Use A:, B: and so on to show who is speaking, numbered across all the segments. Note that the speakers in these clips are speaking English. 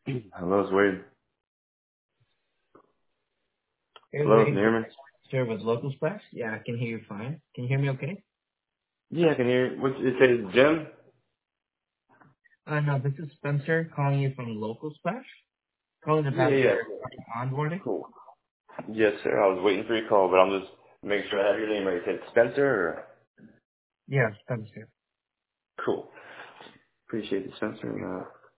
A: Hello, it's Wade.
B: Hey,
A: Hello, can
B: Wade,
A: you
B: this
A: hear me?
B: is Sir with Local Splash. Yeah, I can hear you fine. Can you hear me okay?
A: Yeah, I can hear you. What, it says Jim?
B: No, this is Spencer calling you from Local Splash. Calling
A: Yeah,
B: about
A: yeah.
B: your onboarding.
A: Cool. Yes, sir. I was waiting for your call, but I'm just making sure I have your name right. You said Spencer or?
B: Yeah, Spencer.
A: Cool. Appreciate it, Spencer. And,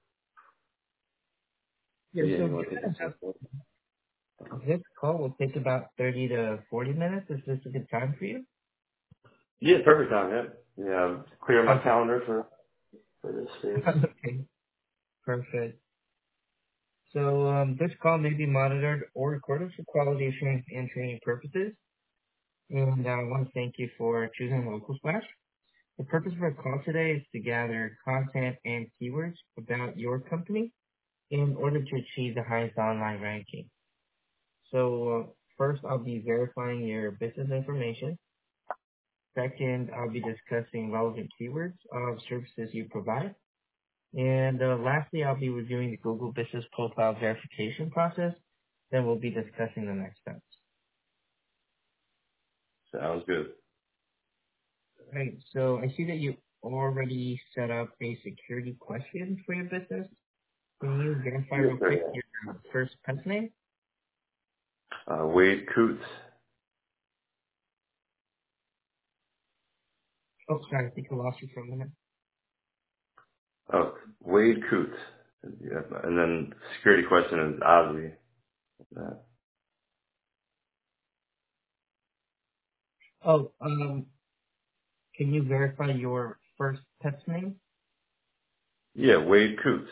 B: Yeah,
A: yeah,
B: so
A: you want to take this one?
B: this call will take about 30 to 40 minutes. Is this a good time for you?
A: Yeah, perfect time, yeah. Yeah, I'm clearing my
B: Okay.
A: calendar for this phase.
B: Okay, perfect. So this call may be monitored or recorded for quality assurance and training purposes. And I want to thank you for choosing Local Splash. The purpose of our call today is to gather content and keywords about your company in order to achieve the highest online ranking. So first, I'll be verifying your business information. Second, I'll be discussing relevant keywords of services you provide. And lastly, I'll be reviewing the Google Business Profile verification process. Then we'll be discussing the next steps.
A: Sounds good.
B: All right, so I see that you already set up a security question for your business. Can you verify
A: Yes,
B: real
A: sir,
B: quick
A: yeah.
B: your first pet's name?
A: Wade Coots.
B: Oh, sorry, I think I lost you for a minute.
A: Oh, Wade Coots. Yeah, and then security question is Ozzy.
B: Oh, can you verify your first pet's name?
A: Yeah, Wade Coots.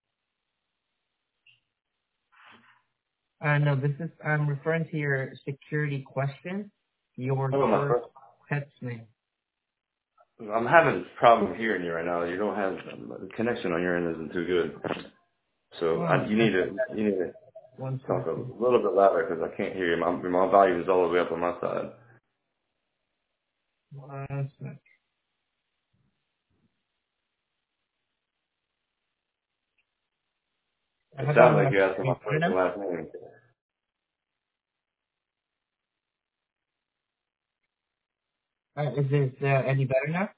B: No, I'm referring to your security question. Your
A: Oh, my
B: first
A: first.
B: pet's name.
A: I'm having a problem hearing you right now. You don't have the connection on your end isn't too good. So
B: Oh,
A: you need to
B: one
A: talk a
B: second.
A: little bit louder because I can't hear you. My volume is all the way up on my side.
B: One second.
A: It
B: How about
A: sounds like
B: now?
A: you're asking
B: Can you
A: my
B: hear
A: first and
B: now?
A: last name.
B: Is this any better now?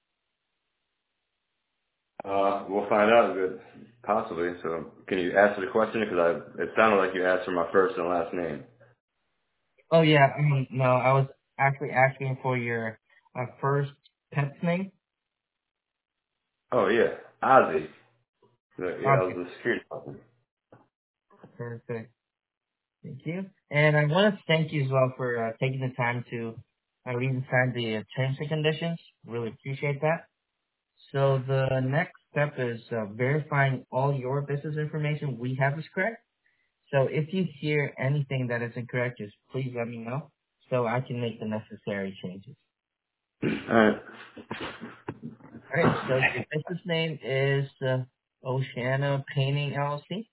A: We'll find out good, possibly. So can you answer the question? Because it sounded like you asked for my first and last name.
B: Oh yeah, no, I was actually asking for your first pet's name.
A: Oh yeah, Ozzy. Yeah, that
B: Okay,
A: was the security question.
B: perfect. Thank you. And I want to thank you as well for taking the time to read and sign the terms and conditions. Really appreciate that. So the next step is verifying all your business information we have is correct. So if you hear anything that is incorrect, just please let me know so I can make the necessary changes.
A: All right.
B: All right. So your business name is Oceana Painting LLC,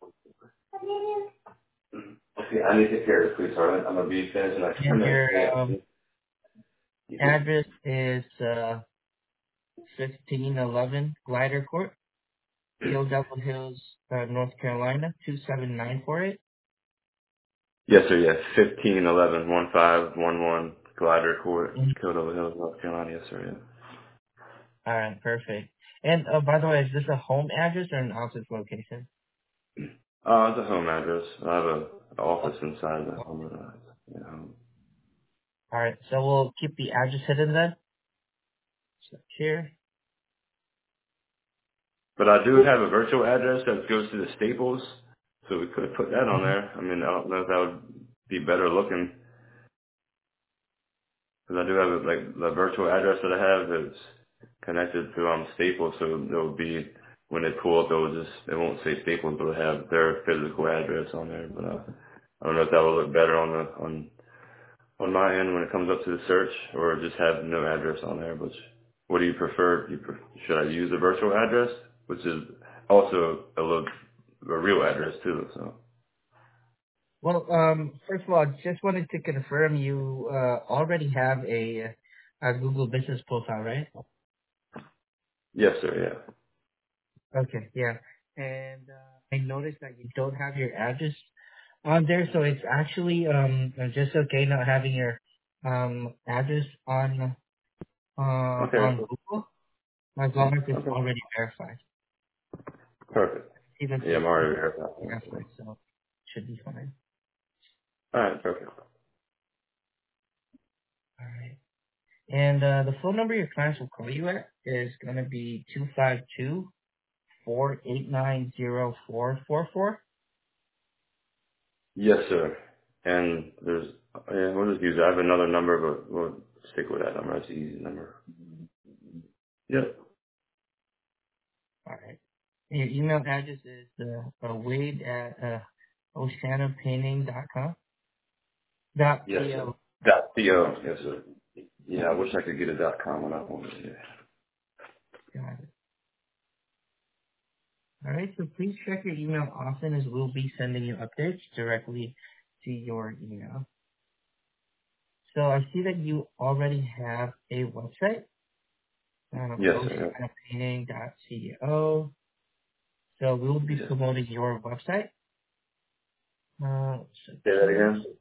A: Okay, I need to take care of this, please, Harlan. I'm gonna be finished in like 10
B: and
A: minutes.
B: your
A: Yeah.
B: address is 1611 Glider Court, Kill Devil Hills, North Carolina, 27948.
A: Yes, sir. Yes, 1511 Glider Court,
B: Mhm.
A: Kyoto Hills, North Carolina. Yes, sir. Yeah.
B: All right, perfect. And by the way, is this a home address or an office location?
A: It's a home address. I have a office
B: Oh,
A: inside the home.
B: all right, so we'll keep the address hidden then. So here.
A: But I do have a virtual address that goes to the Staples, so we could put that on
B: Mhm.
A: there. I mean, I don't know if that would be better looking, because I do have like the virtual address that I have that's connected to Staples, so it will be when they pull up, it won't say Staples, but it'll have their physical address on there. But I don't know if that will look better on my end when it comes up to the search, or just have no address on there. Which, what do you prefer? Should I use a virtual address, which is also a real address too? So
B: Well, first of all, just wanted to confirm you already have a Google Business profile, right?
A: yes, sir. Yeah.
B: Okay, yeah. And I noticed that you don't have your address on there, so it's actually just okay not having your address
A: Okay.
B: on Google as long as it's
A: Okay.
B: already verified.
A: Perfect.
B: See that
A: Yeah,
B: it's
A: I'm already here. All
B: verified, so should be fine.
A: right. Perfect.
B: All right. And the phone number your clients will call you at is going to be 252-489-0444.
A: Yes, sir. And we'll just use that. I have another number, but we'll stick with that number. That's the easy number. Yep.
B: All right. Your email address is Wade at oceanapainting.com.
A: Yes, sir.
B: .co.
A: .co. Yes, sir. Yeah, I wish I could get a .com on that one. Yeah.
B: Got it. All right. So please check your email often as we'll be sending you updates directly to your email. So I see that you already have a website,
A: Yes, sir.
B: oceanapainting.co. So we will be
A: Yes.
B: promoting your website. So
A: Say that
B: keywords.
A: again.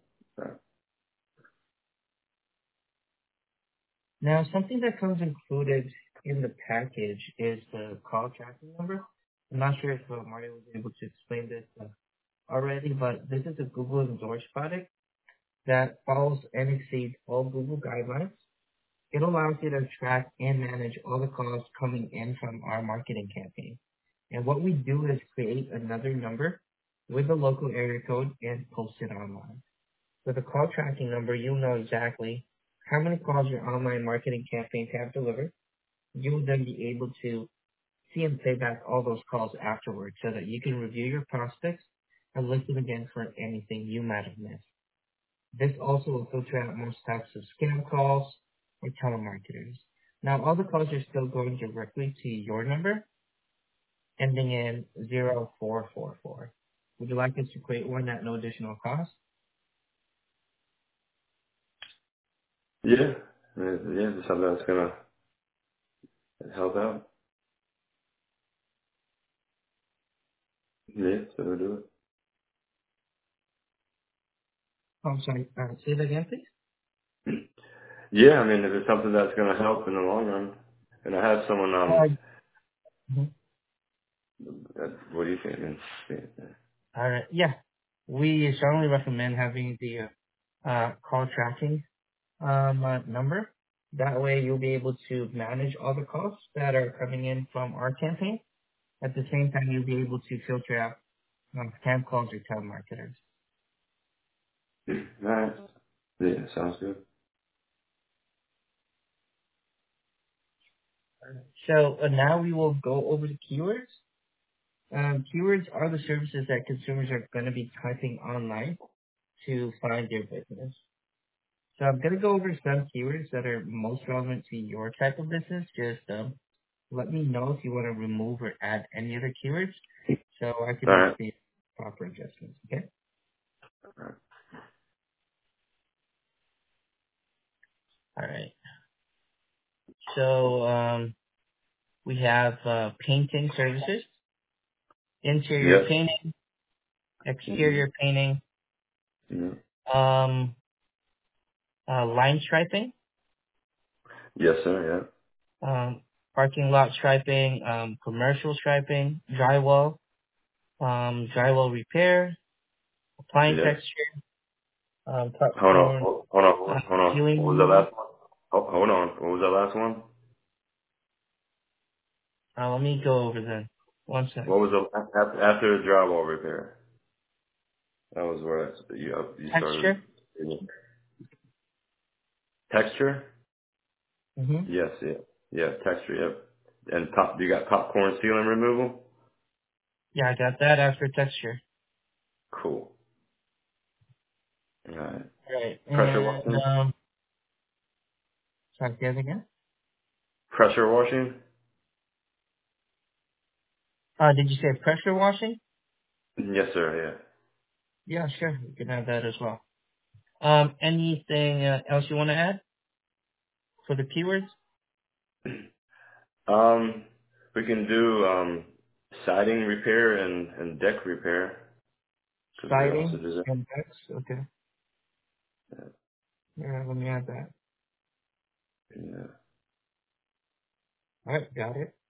B: Now, something that comes included in the package is the call tracking number. I'm not sure if Mario was able to explain this already, but this is a Google endorsed product that follows and exceeds all Google guidelines. It allows you to track and manage all the calls coming in from our marketing campaign. And what we do is create another number with the local area code and post it online. With a call tracking number, you'll know exactly how many calls your online marketing campaigns have delivered. You will then be able to see and play back all those calls afterwards so that you can review your prospects and listen again for anything you might have missed. This also will filter out most types of scam calls or telemarketers. Now, all the calls are still going directly to your number, ending in 0444. Would you like us to create one at no additional cost?
A: Yeah. Yeah, just something that's gonna help out. Yeah, so we'll do
B: Oh, I'm sorry. Say that again, please.
A: it. Yeah, I mean, if it's something that's gonna help in the long run, and I have someone
B: Mhm.
A: what do you think? Man?
B: All right. Yeah. We strongly recommend having the call tracking number. That way you'll be able to manage all the calls that are coming in from our campaign. At the same time, you'll be able to filter out scam calls or telemarketers.
A: Nice. Yeah, sounds good.
B: So now we will go over the keywords. Keywords are the services that consumers are going to be typing online to find their business. So I'm going to go over some keywords that are most relevant to your type of business. Just let me know if you want to remove or add any other keywords so I can
A: All
B: make
A: right.
B: the proper adjustments. Okay. All right. So we have painting services, interior
A: Yes.
B: painting,
A: Mm-hmm.
B: exterior painting,
A: Yeah.
B: um, line striping,
A: Yes, sir.
B: um, parking lot striping, commercial striping, drywall, drywall repair,
A: Yeah.
B: appliance
A: Yes.
B: texture,
A: Hold on.
B: popcorn,
A: Hold on.
B: ceiling
A: What was the
B: removal.
A: last one? Hold on. What was the last one?
B: Let me go over that. One sec.
A: What was after the drywall repair? That was where you started.
B: Texture.
A: Texture?
B: Mm-hmm.
A: Yes, yeah. Yeah, texture, yep. And you got popcorn ceiling removal?
B: Yeah, I got that after texture.
A: Cool. Alright.
B: Right.
A: Pressure
B: And
A: washing?
B: sorry, say that again.
A: Pressure washing?
B: Did you say pressure washing?
A: Yes, sir,
B: Yeah, sure. You can have that as well. Anything else you want to add for the keywords?
A: yeah. We can do, siding repair and deck repair, because we also
B: Siding
A: do that.
B: and decks. Okay. Yeah, let me add that.
A: Yeah.
B: All right, got it.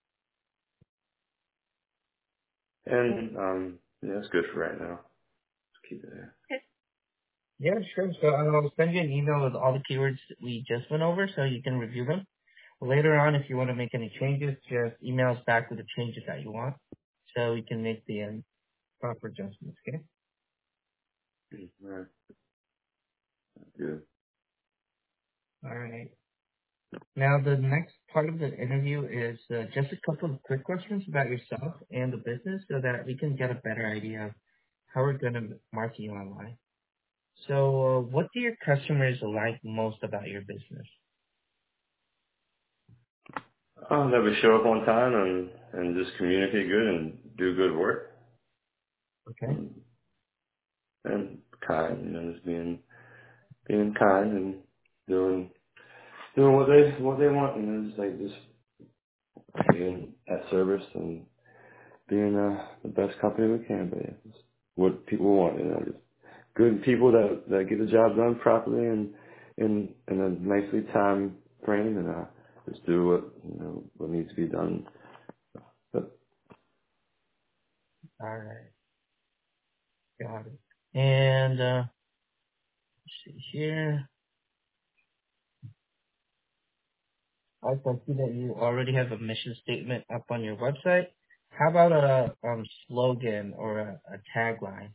A: And yeah, it's good for right now. Just keep it there.
B: Yeah, sure. So I'll send you an email with all the keywords we just went over so you can review them. Later on, if you want to make any changes, just email us back with the changes that you want so we can make the proper adjustments, okay?
A: All right. Good.
B: All right. Now, the next part of the interview is just a couple of quick questions about yourself and the business so that we can get a better idea of how we're going to market you online. So, what do your customers like most about your business?
A: That we show up on time and just communicate good and do good work.
B: Okay.
A: Um, and kind, just being kind and doing what they want, just like just being at service and being the best company we can be. It's what people want, just good people that get the job done properly and in a nicely time frame and just do what needs to be done. But
B: All right. Got it. And let's see here. I can see that you already have a mission statement up on your website. How about a slogan or a tagline?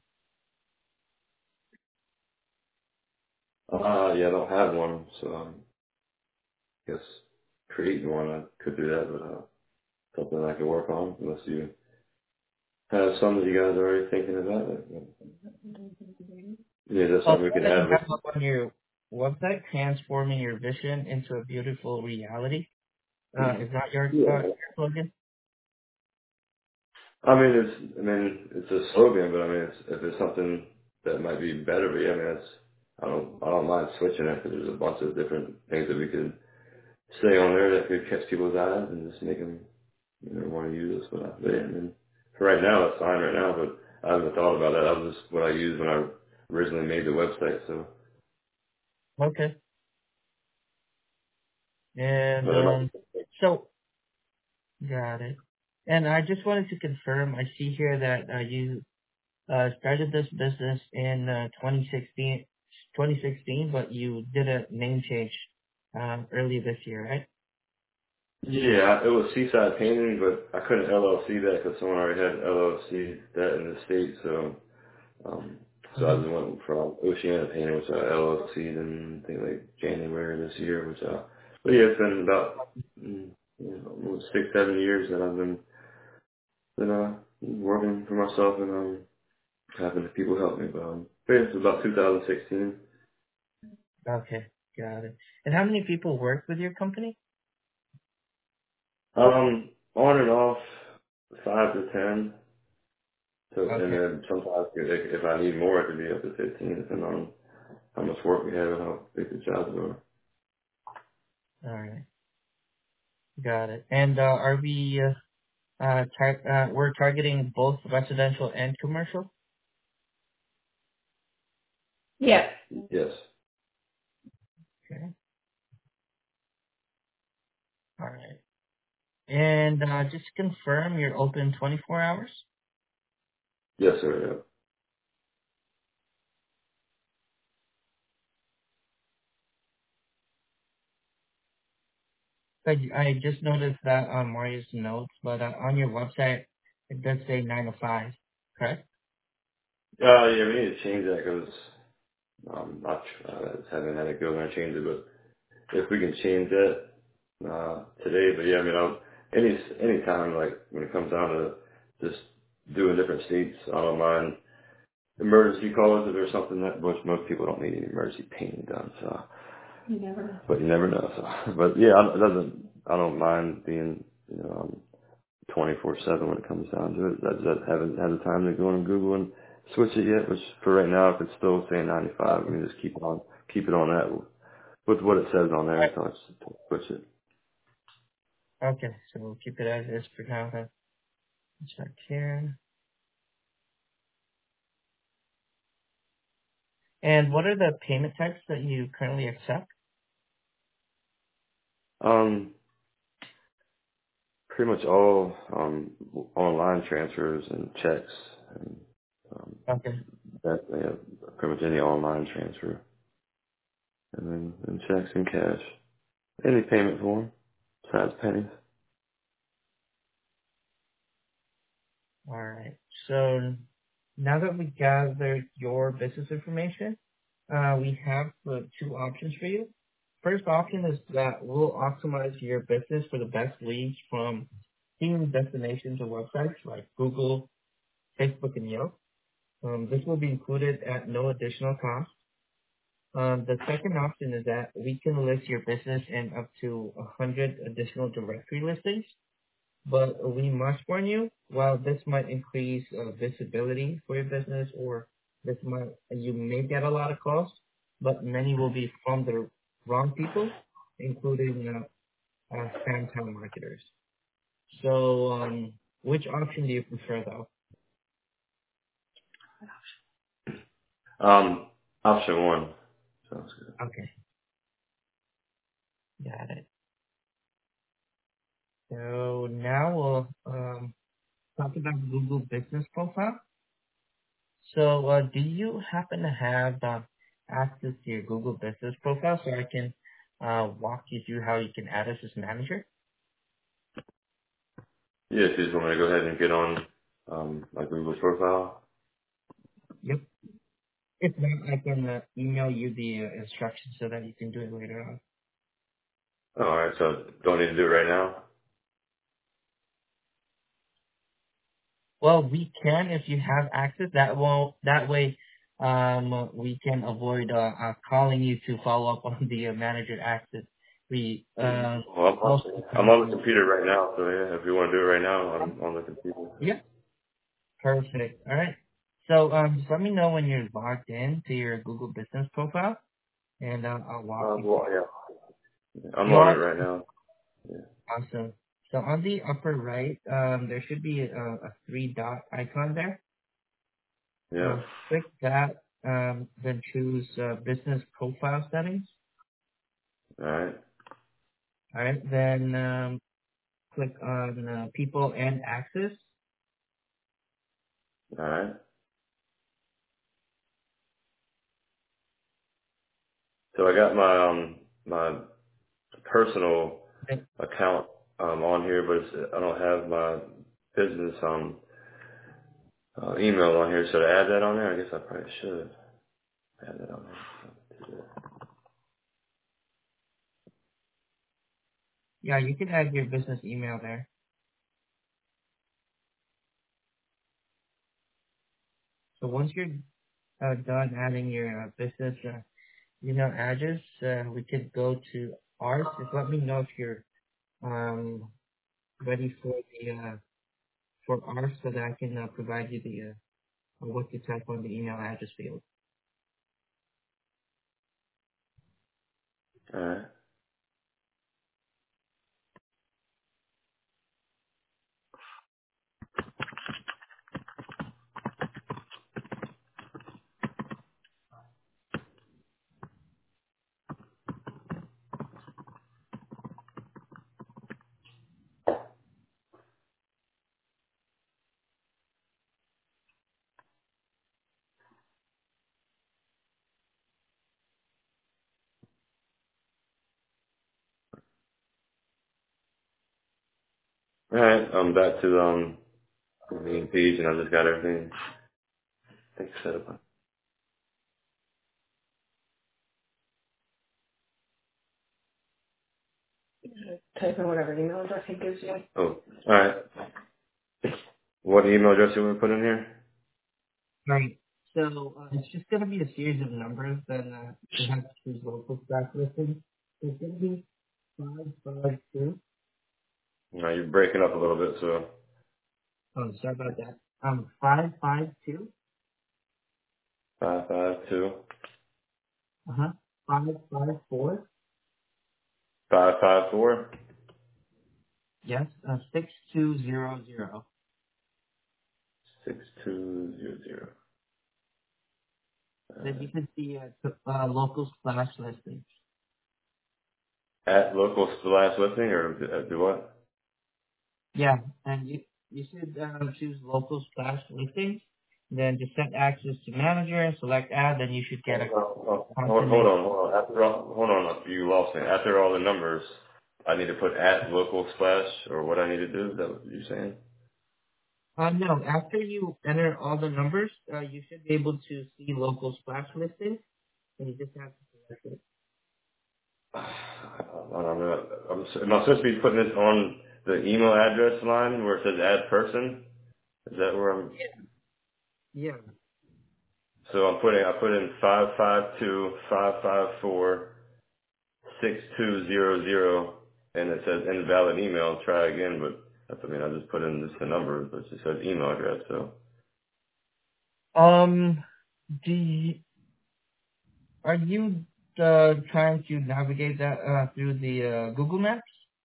A: yeah, I don't have one, so I guess creating one I could do that, but something I could work on unless you have some that you guys are already thinking about. Yeah, that's
B: Oh,
A: something we
B: one
A: could
B: that you
A: have.
B: have up on your website, transforming your vision into a beautiful reality. Is that your
A: Yeah.
B: slogan?
A: It's a slogan, but if it's something that might be better, but yeah, I don't mind switching it because there's a bunch of different things that we could say on there that could catch people's eyes and just make them, want to use us. But yeah, for right now, it's fine right now, but I haven't thought about that. That was just what I used when I originally made the website, so,
B: Okay. And
A: but it might,
B: so got it. And I just wanted to confirm. I see here that you started this business in 2016, but you did a name change earlier this year, right?
A: yeah, it was Seaside Painting, but I couldn't LLC that because someone already had LLC that in the state, so, so I
B: Mm-hmm.
A: just went from Oceana Painting, which I LLC'd in, I think, like January this year, but yeah, it's been about, almost 6, 7 years that I've been working for myself and, having the people help me, but yeah, it's about 2016.
B: Okay, got it. And how many people work with your company?
A: On and off, 5 to 10. So, and
B: Okay,
A: then sometimes if I need more, it could be up to 15, depending on how much work we have and how big the jobs are.
B: all right, got it. And are we we're targeting both residential and commercial?
A: Yes. Yes.
B: Okay, all right. And just to confirm, you're open 24 hours?
A: Yes, sir.
B: I just noticed that on Mario's notes, but on your website, it does say 9 to 5, correct?
A: Yeah, we need to change that because I just haven't had it go and change it. But if we can change that today, but yeah, any time like when it comes down to just doing different states, I don't mind emergency calls if there's something that which most people don't need any emergency painting done. So, you never know. But you never know. So, but yeah, I don't mind being 24/7 when it comes down to it. I just haven't had the time to go on Google and switch it yet. Which for right now, if it's still saying 95, we can just keep it on that with what it says on there until I switch it.
B: Okay, so we'll keep it as is for now then. Check here. And what are the payment types that you currently accept?
A: Um, pretty much all online transfers and checks, and
B: Okay.
A: that pretty much any online transfer, and then checks and cash, any payment form besides pennies.
B: All right. So now that we gathered your business information, we have two options for you. First option is that we'll optimize your business for the best leads from theme destinations or websites like Google, Facebook, and Yelp. This will be included at no additional cost. The second option is that we can list your business in up to 100 additional directory listings. But we must warn you, while this might increase visibility for your business or you may get a lot of calls, but many will be from the wrong people, including spam telemarketers. So, which option do you prefer though?
A: Option one sounds good.
B: Okay, got it. So now we'll talk about Google Business Profile. So, do you happen to have access to your Google Business Profile so I can walk you through how you can add us as manager?
A: Yeah, if you just want me to go ahead and get on my Google profile.
B: Yep. If not, I can email you the instructions so that you can do it later on.
A: Oh, all right, so don't need to do it right now.
B: Well, we can if you have access. That way, we can avoid calling you to follow up on the manager access. We
A: Well,
B: most of the
A: I'm
B: time.
A: on the computer right now, so yeah, if you want to do it right now, I'm on the computer.
B: Yeah. Perfect. All right. So just let me know when you're logged in to your Google Business Profile, and I'll walk you
A: Well,
B: through.
A: yeah, I'm
B: You
A: on it
B: are
A: right now. Yeah.
B: awesome. So on the upper right, there should be a three dot icon there.
A: Yeah.
B: Click that, then choose Business Profile Settings.
A: All right.
B: All right. Then click on People and Access.
A: All right. So I got my personal
B: Then,
A: account on here, but I don't have my business email on here. Should I add that on there? I guess I probably should add that on there.
B: yeah, you can add your business email there. So once you're done adding your business address, we could go to ours. Just let me know if you're um, ready for the for ours so that I can provide you the what to type on the email address field.
A: All right. All right. I'm back to the main page, and I just got everything I think set up. Type in whatever email address he gives you. Oh, all right. What email address you want to put in here?
B: Right. So it's just going to be a series of numbers that you have to choose local staff listing. It's going to be 552.
A: No, you're breaking up a little bit, so
B: Oh, sorry about that. 552.
A: 552
B: Uh-huh. 554.
A: 554.
B: Yes. 6200.
A: 6200.
B: Then you can see local slash listings.
A: At local slash listing or do what?
B: Yeah, and you should choose local slash listings. Then just set access to manager and select add. Then you should get a
A: Hold
B: confirmation.
A: on. Hold on. You lost me. After all the numbers, I need to put at local slash or what I need to do. Is that what you're saying?
B: No, after you enter all the numbers, you should be able to see local splash listings, and you just have to select it.
A: Am I supposed to be putting this on the email address line where it says add person? Is that where I'm?
B: Yeah.
A: So I put in 552-554-6200 and it says invalid email. Try again, but I just put in just the number, but it just says email address. So
B: Do you, are you trying to navigate that through the Google Maps?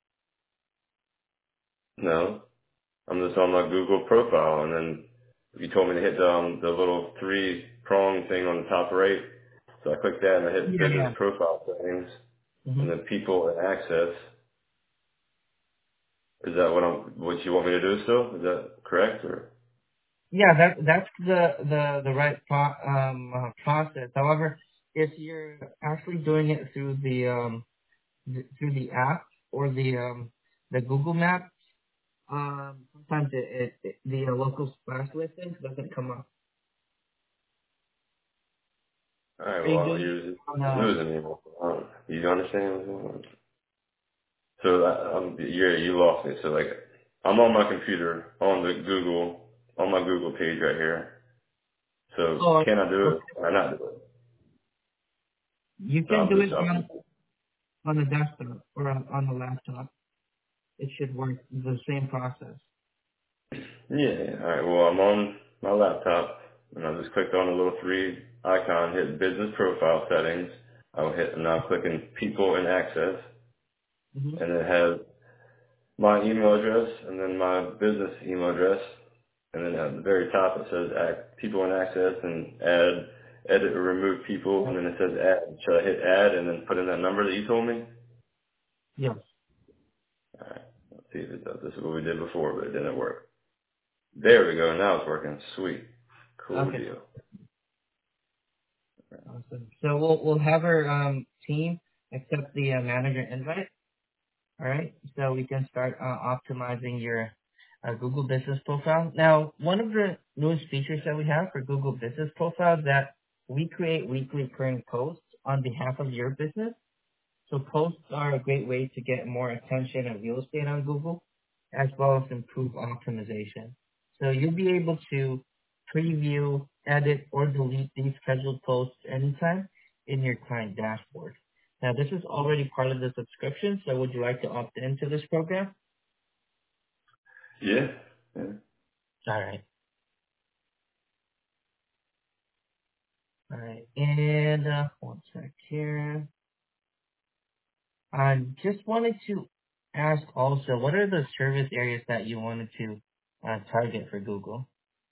A: no, I'm just on my Google profile, and then you told me to hit the little three prong thing on the top right. So I clicked that and I hit
B: Yeah,
A: business
B: yeah.
A: profile settings,
B: hmm
A: and then people and access. Is that what you want me to do still? Is that correct or?
B: Yeah, that's the right process. However, if you're actually doing it through through the app or the Google Maps, sometimes the local splash listings doesn't come up.
A: All right,
B: Are you
A: well,
B: doing it on
A: you're losing me. You understand what's going on? So you lost me. So like, I'm on my computer on on my Google page right here. So
B: oh,
A: can I do
B: okay.
A: it or not do it?
B: You
A: So
B: can do it on the desktop or on the laptop. It should work the same process.
A: yeah. All right. Well, I'm on my laptop and I just clicked on the little three icon, hit business profile settings. I'll hit and now clicking people and access,
B: hmm
A: and it has my email address and then my business email address. And then at the very top it says people and access and edit or remove people. And then it says add. Should I hit add and then put in that number that you told me?
B: Yes.
A: Alright, let's see if it does. This is what we did before, but it didn't work. There we go. Now it's working. Sweet. Cool
B: Okay.
A: deal.
B: Awesome. So we'll have our team accept the manager invite. All right. So we can start optimizing your Google Business Profile. Now, one of the newest features that we have for Google Business Profile is that we create weekly current posts on behalf of your business. So posts are a great way to get more attention and real estate on Google, as well as improve optimization. So you'll be able to preview, edit, or delete these scheduled posts anytime in your client dashboard. Now, this is already part of the subscription, so would you like to opt into this program?
A: Yeah. Yeah.
B: All right. All right. And one sec here. I just wanted to ask also, what are the service areas that you wanted to target for Google?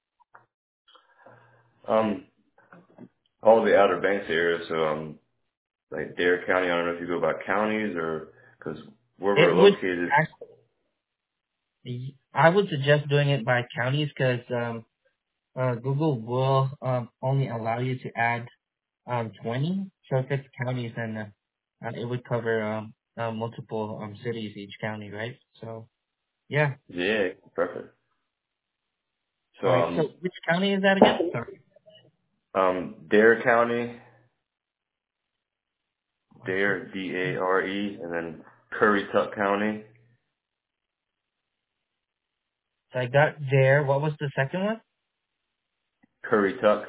A: All the Outer Banks area. So like Dare County. I don't know if you go by counties or because where we're
B: It would
A: located.
B: actually, I would suggest doing it by counties because Google will only allow you to add 20. So if it's counties, then it would cover multiple cities each county, right? So yeah.
A: Yeah. Perfect. So
B: All right. So which county is that again? Sorry.
A: Dare County,
B: One sec.
A: Dare Dare, and then Currituck County,
B: So I got there. What was the second one?
A: Currituck,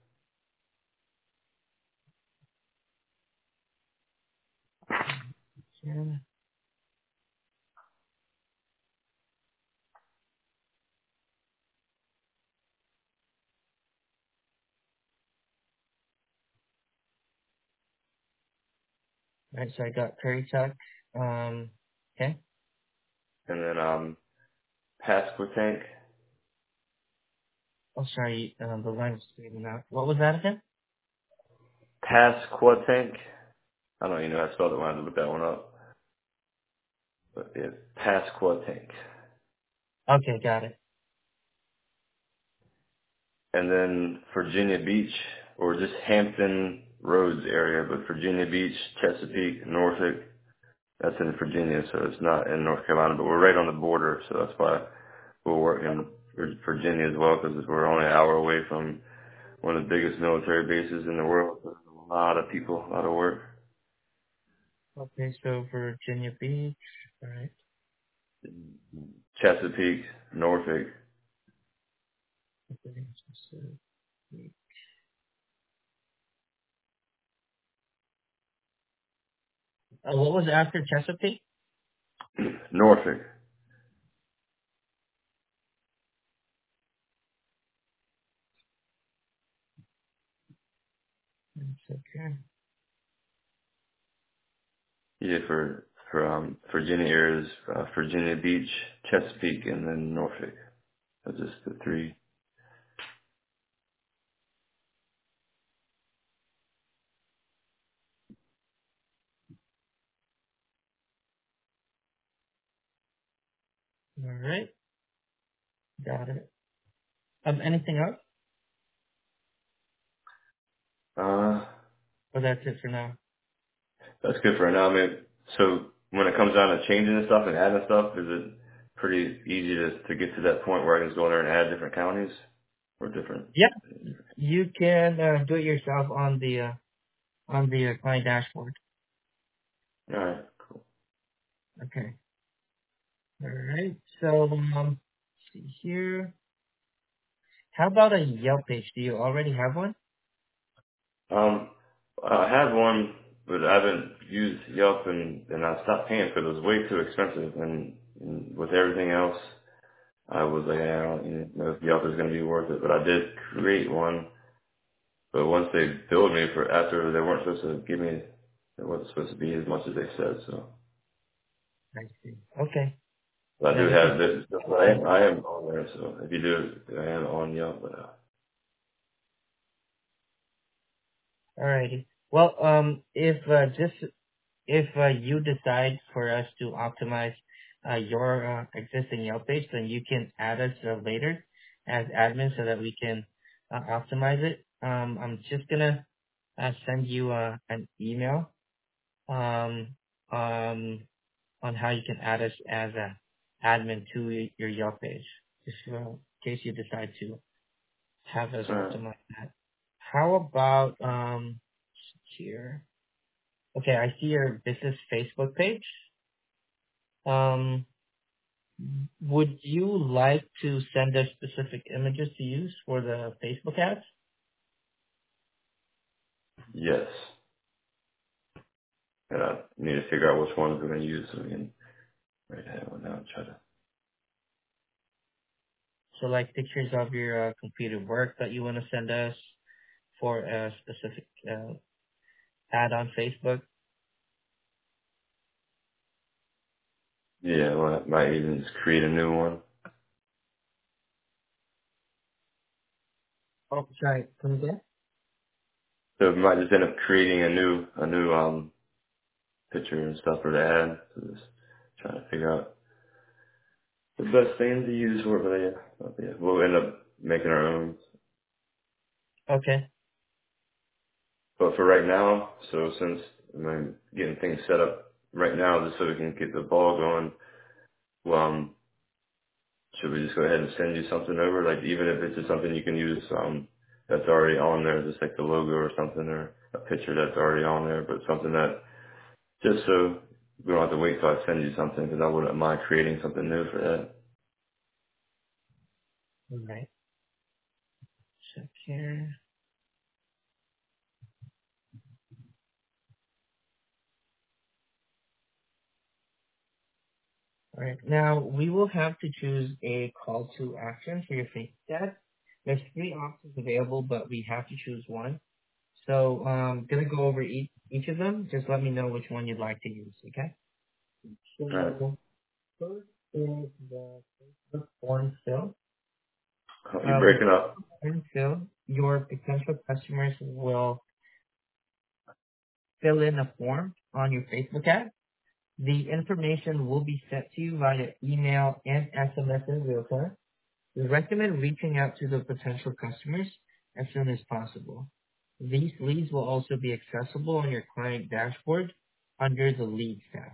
B: Yeah. All right. So I got Currituck. Okay.
A: and then Pasquotank,
B: Oh, sorry, the line was fading out. What was that again?
A: Pasquotank. I don't even know how to spell it. I had to look that one up. But yeah, Pasquotank.
B: Okay, got it.
A: And then Virginia Beach, or just Hampton Roads area, but Virginia Beach, Chesapeake, Norfolk, that's in Virginia, so it's not in North Carolina, but we're right on the border, so that's why we'll work in Virginia as well, because we're only an hour away from one of the biggest military bases in the world. So there's a lot of people, a lot of work.
B: Okay, so Virginia Beach. All right.
A: Chesapeake, Norfolk.
B: Okay, Chesapeake. What was after Chesapeake?
A: Norfolk.
B: It's okay.
A: Yeah, for Virginia areas, Virginia Beach, Chesapeake, and then Norfolk. That's just the three.
B: All right, got it. Anything else?
A: Uh,
B: Or that's it for now?
A: that's good for now. I mean, so when it comes down to changing the stuff and adding stuff, is it pretty easy to get to that point where I can just go in there and add different counties or different?
B: Yeah, you can do it yourself on the client dashboard.
A: All right, cool.
B: Okay. All right. So see here. How about a Yelp page? Do you already have one?
A: I had one, but I haven't used Yelp, and I stopped paying for it. It was way too expensive, and with everything else, I was like, I don't know if Yelp is going to be worth it. But I did create one, but once they billed me for after they weren't supposed to give me, it wasn't supposed to be as much as they said. So
B: I see. Okay.
A: but I
B: Yeah,
A: do
B: we can.
A: have this. I am on there. So if you do, I am on Yelp. But
B: Alrighty. Well, if you decide for us to optimize your existing Yelp page, then you can add us later as admin so that we can optimize it. I'm just gonna send you an email um, um, on how you can add us as a admin to your Yelp page, just in case you decide to have us
A: all right.
B: optimize that. How about here? Okay, I see your business Facebook page. Um, would you like to send us specific images to use for the Facebook ads?
A: Yes, and I need to figure out which ones we're going to use so we can write that one down. Try to.
B: So like pictures of your completed work that you want to send us for a specific ad on Facebook.
A: Yeah, well, I might even just create a new one.
B: Oh, sorry, come again?
A: So we might just end up creating a new picture and stuff for the ad. So just trying to figure out the best thing to use for it. But yeah, we'll end up making our own.
B: Okay.
A: But for right now, so since I'm getting things set up right now, just so we can get the ball going, well, should we just go ahead and send you something over? Like even if it's just something you can use, that's already on there, just like the logo or something, or a picture that's already on there, but something that just so we don't have to wait till I send you something, because I wouldn't mind creating something new for that.
B: All right. Check here. All right. Now we will have to choose a call to action for your Facebook ad. There's three options available, but we have to choose one. So gonna go over each of them. Just let me know which one you'd like to use, okay?
A: Right.
B: So first is the Facebook form fill.
A: Oh, you
B: With
A: breaking up?
B: fill, your potential customers will fill in a form on your Facebook ad. The information will be sent to you via email and SMS in real time. We recommend reaching out to the potential customers as soon as possible. These leads will also be accessible on your client dashboard under the Leads tab.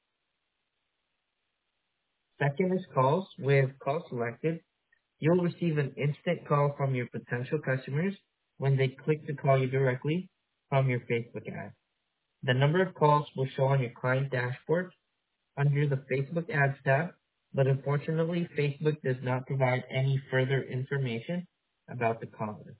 B: Second is calls. With calls selected, you'll receive an instant call from your potential customers when they click to call you directly from your Facebook ad. The number of calls will show on your client dashboard under the Facebook Ads tab, but unfortunately, Facebook does not provide any further information about the caller.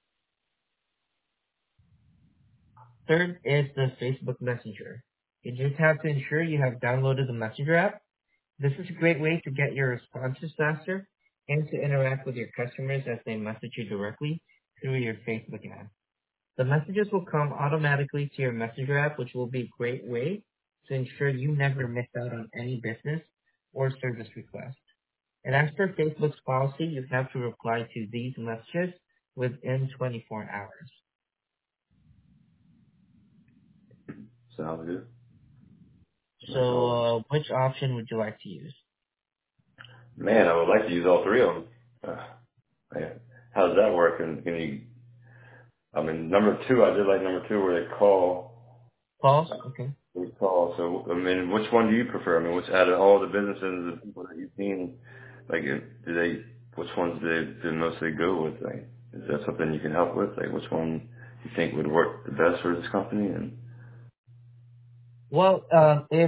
B: Third is the Facebook Messenger. You just have to ensure you have downloaded the Messenger app. This is a great way to get your responses faster and to interact with your customers as they message you directly through your Facebook ad. The messages will come automatically to your Messenger app, which will be a great way to ensure you never miss out on any business or service requests. And as per Facebook's policy, you have to reply to these messages within 24 hours.
A: Sounds good. That's
B: So,
A: all.
B: which option would you like to use?
A: Man, I would like to use all three of them. Man, how does that work? And can you? I mean, number two, I did like number two where they call.
B: False? Okay.
A: They call. So, I mean, which one do you prefer? I mean, which out of all the businesses, the people that you've seen, like, do they? Which ones do they mostly go with? Like, is that something you can help with? Like, which one you think would work the best for this company? And
B: Well, if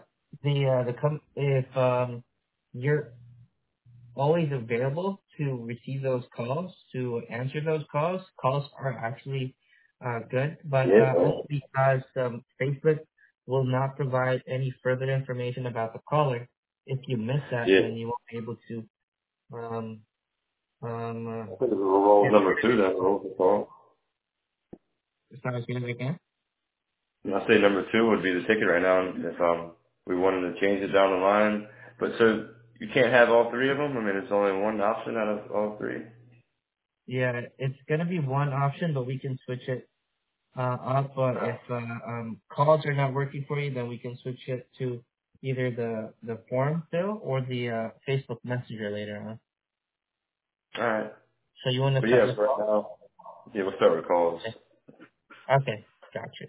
B: you're always available to receive those calls, to answer those calls, calls are actually good, but
A: yeah,
B: only because Facebook will not provide any further information about the caller. If you miss that,
A: yeah.
B: then you won't be able to um,
A: I think it was a roll
B: answer
A: number two. That rolls the call.
B: as far as good as I can.
A: And I say number two would be the ticket right now. If we wanted to change it down the line, but so you can't have all three of them. I mean, it's only one option out of all three.
B: Yeah, it's gonna be one option, but we can switch it up. But if calls are not working for you, then we can switch it to either the form fill or the Facebook Messenger later on.
A: All right.
B: So you want to
A: But
B: start
A: yeah,
B: with
A: for right
B: calls?
A: now, yeah, we'll start with calls.
B: Okay, okay, gotcha.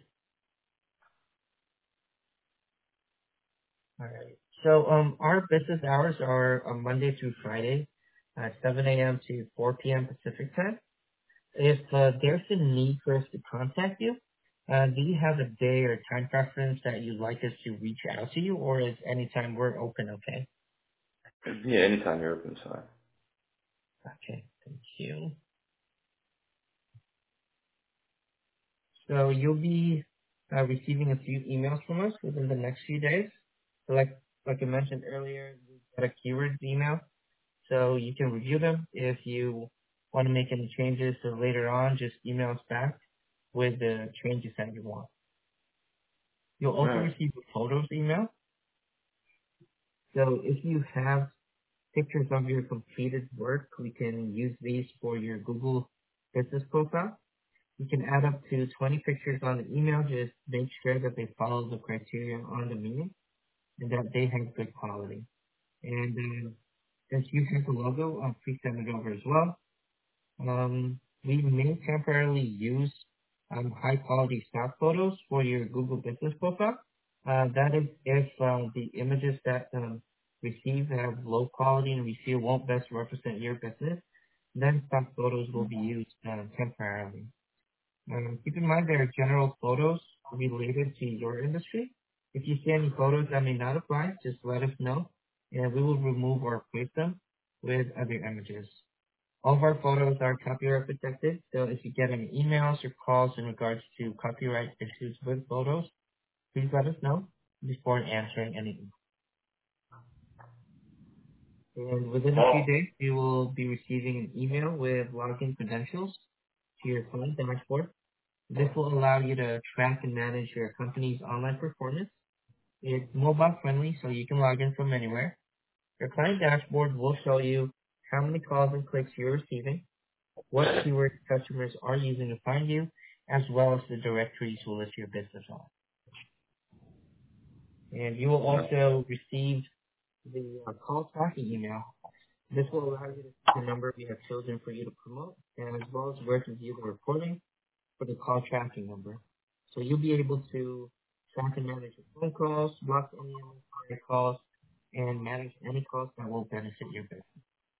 B: All right. So our business hours are Monday through Friday, 7 a.m. to 4 p.m. Pacific time. If there's a need for us to contact you, do you have a day or time preference that you'd like us to reach out to you, or is anytime we're open okay?
A: Yeah, anytime you're open, so.
B: Okay, thank you. So you'll be receiving a few emails from us within the next few days. So like I mentioned earlier, we got a keywords email, so you can review them. If you want to make any changes, so later on, just email us back with the changes that you want. You'll
A: All
B: also
A: right.
B: receive a photos email. So if you have pictures of your completed work, we can use these for your Google business profile. You can add up to 20 pictures on the email. Just make sure that they follow the criteria on the meeting and that they have good quality. And since you have the logo, please send it over as well. We may temporarily use high quality stock photos for your Google business profile. That is if the images that receive have low quality and we feel won't best represent your business, then stock photos will be used temporarily. Keep in mind there are general photos related to your industry. If you see any photos that may not apply, just let us know and we will remove or replace them with other images. All of our photos are copyright protected, so if you get any emails or calls in regards to copyright issues with photos, please let us know before answering any. And within a few days, you will be receiving an email with login credentials to your client dashboard. This will allow you to track and manage your company's online performance. It's mobile friendly, so you can log in from anywhere. Your client dashboard will show you how many calls and clicks you're receiving, what keywords customers are using to find you, as well as the directories you list your business on. And you will also receive the call tracking email. This will allow you to see the number we have chosen for you to promote, and as well as where to view the reporting for the call tracking number. So you'll be able to track and manage your phone calls, block any unnecessary calls, and manage any calls that will benefit your business.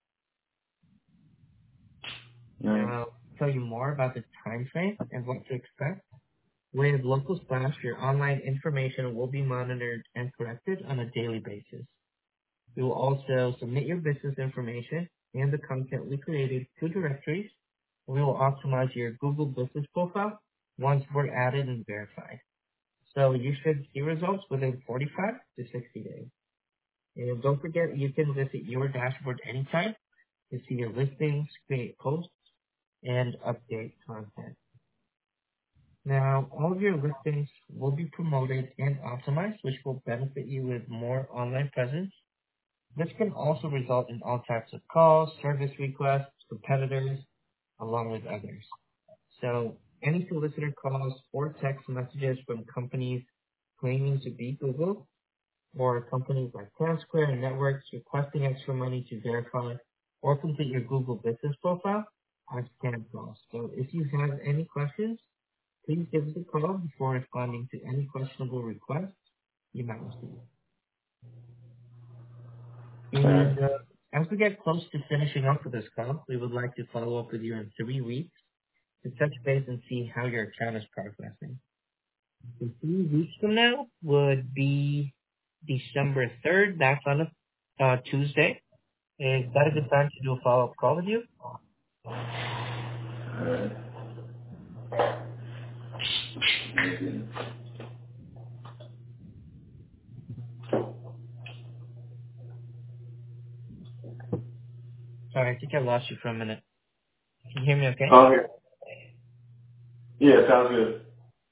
A: Nice.
B: Now, to tell you more about the time frame and what to expect. With Local Splash, your online information will be monitored and corrected on a daily basis. We will also submit your business information and the content we created to directories. We will optimize your Google Business profile once we're added and verified. So you should see results within 45 to 60 days. And don't forget, you can visit your dashboard anytime to see your listings, create posts, and update content. Now, all of your listings will be promoted and optimized, which will benefit you with more online presence. This can also result in all types of calls, service requests, competitors, along with others. So any solicitor calls or text messages from companies claiming to be Google or companies like Townsquare and networks requesting extra money to verify or complete your Google business profile are scam calls. So if you have any questions, please give us a call before responding to any questionable requests you might receive.
A: Alright.
B: And as we get close to finishing up with this call, we would like to follow up with you in 3 weeks to touch base and see how your account is progressing. So 3 weeks from now would be December 3rd. That's on a Tuesday. Is that a good time to do a follow-up call with you?
A: Alright.
B: Sorry, I think I lost you for a minute. Can you hear me okay?
A: Oh, yeah, sounds good.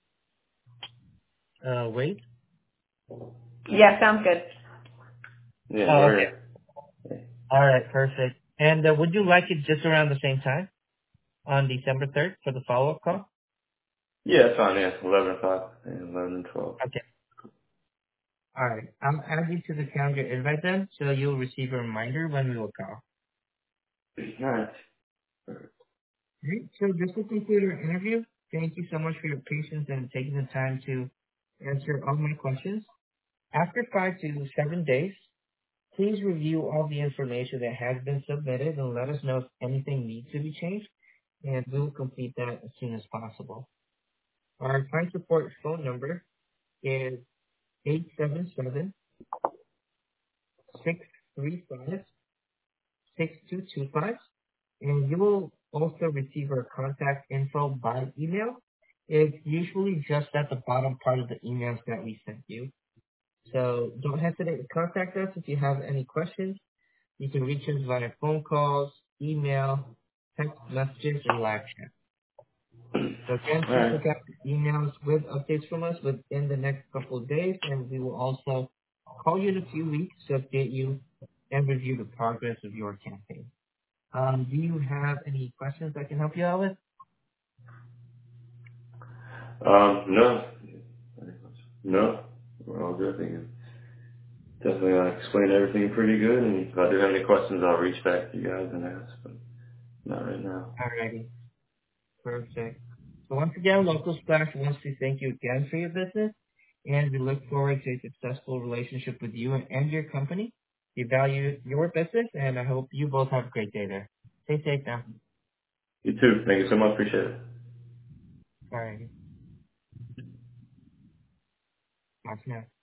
B: Wait.
C: Yeah, sounds good.
A: Yeah,
B: Oh, okay.
A: we're,
B: All right, perfect. And would you like it just around the same time on December 3rd for the follow-up call?
A: yeah, it's fine, yeah, 11 o'clock and 11 and 12.
B: Okay. All right. I'll add you to the calendar invite then, so you'll receive a reminder when we will call.
A: Alright.
B: Great. So just to conclude our interview, thank you so much for your patience and taking the time to answer all my questions. After 5 to 7 days, please review all the information that has been submitted and let us know if anything needs to be changed, and we will complete that as soon as possible. Our client support phone number is 877-635-6225, and you will also receive our contact info by email. It's usually just at the bottom part of the emails that we sent you. So don't hesitate to contact us if you have any questions. You can reach us via phone calls, email, text messages, or live chat. So again, please
A: Alright.
B: look out for emails with updates from us within the next couple of days, and we will also call you in a few weeks to update you and review the progress of your campaign. Do you have any questions I can help you out with?
A: No. No. We're all good. I think it definitely explained everything pretty good, and if I do have any questions, I'll reach back to you guys and ask, but not right now.
B: Alrighty, perfect. So once again, Local Splash wants to thank you again for your business, and we look forward to a successful relationship with you and your company. We value your business, and I hope you both have a great day there. Stay safe now.
A: You too. Thank you so much. Appreciate it.
B: Alrighty, bye for now.